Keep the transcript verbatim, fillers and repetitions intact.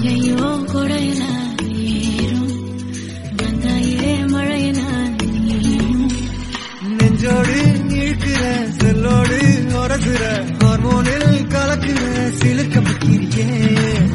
ஐயோ கொடையில ஏறும் வந்தாயே மழையில நீயும் நெஞ்சோடு இழுக்கிற செல்லோடு உரசுற ஹார்மோனில் கலக்குற சிலிர்க்க பக்கிரியே